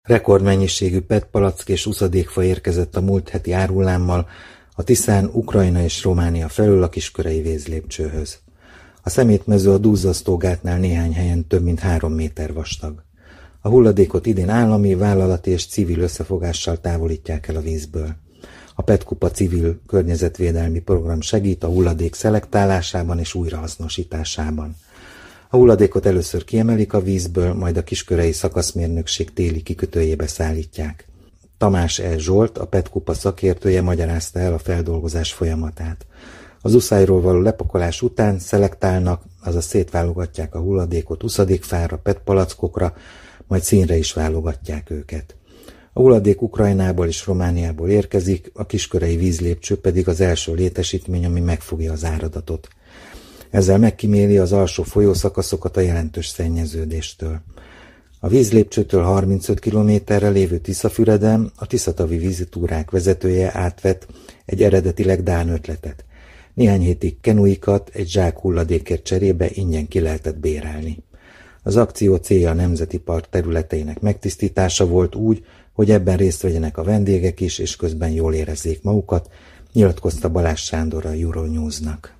Rekordmennyiségű PET-palack és uszadékfa érkezett a múlt heti árullámmal a Tiszán Ukrajna és Románia felől a Kiskörei vízlépcsőhöz. A szemétmező a duzzasztógátnál néhány helyen több mint 3 méter vastag. A hulladékot idén állami, vállalati és civil összefogással távolítják el a vízből. A PET-kupa civil környezetvédelmi program segít a hulladék szelektálásában és újrahasznosításában. A hulladékot először kiemelik a vízből, majd a Kiskörei Szakaszmérnökség téli kikötőjébe szállítják. Tamás E. Zsolt, a PET-kupa szakértője magyarázta el a feldolgozás folyamatát. Az uszályról való lepakolás után szelektálnak, azaz szétválogatják a hulladékot uszadékfára, PET-palackokra, majd színre is válogatják őket. A hulladék Ukrajnából és Romániából érkezik, a Kiskörei vízlépcső pedig az első létesítmény, ami megfogja az áradatot. Ezzel megkíméli az alsó folyószakaszokat a jelentős szennyeződéstől. A vízlépcsőtől 35 kilométerre lévő Tiszafüreden a Tiszatavi vízitúrák vezetője átvett egy eredetileg dán ötletet. Néhány hétig kenuikat egy zsák hulladékért cserébe ingyen ki lehetett bérelni. Az akció célja a Nemzeti Park területeinek megtisztítása volt úgy, hogy ebben részt vegyenek a vendégek is, és közben jól érezzék magukat, nyilatkozta Balázs Sándor a Euronews-nak.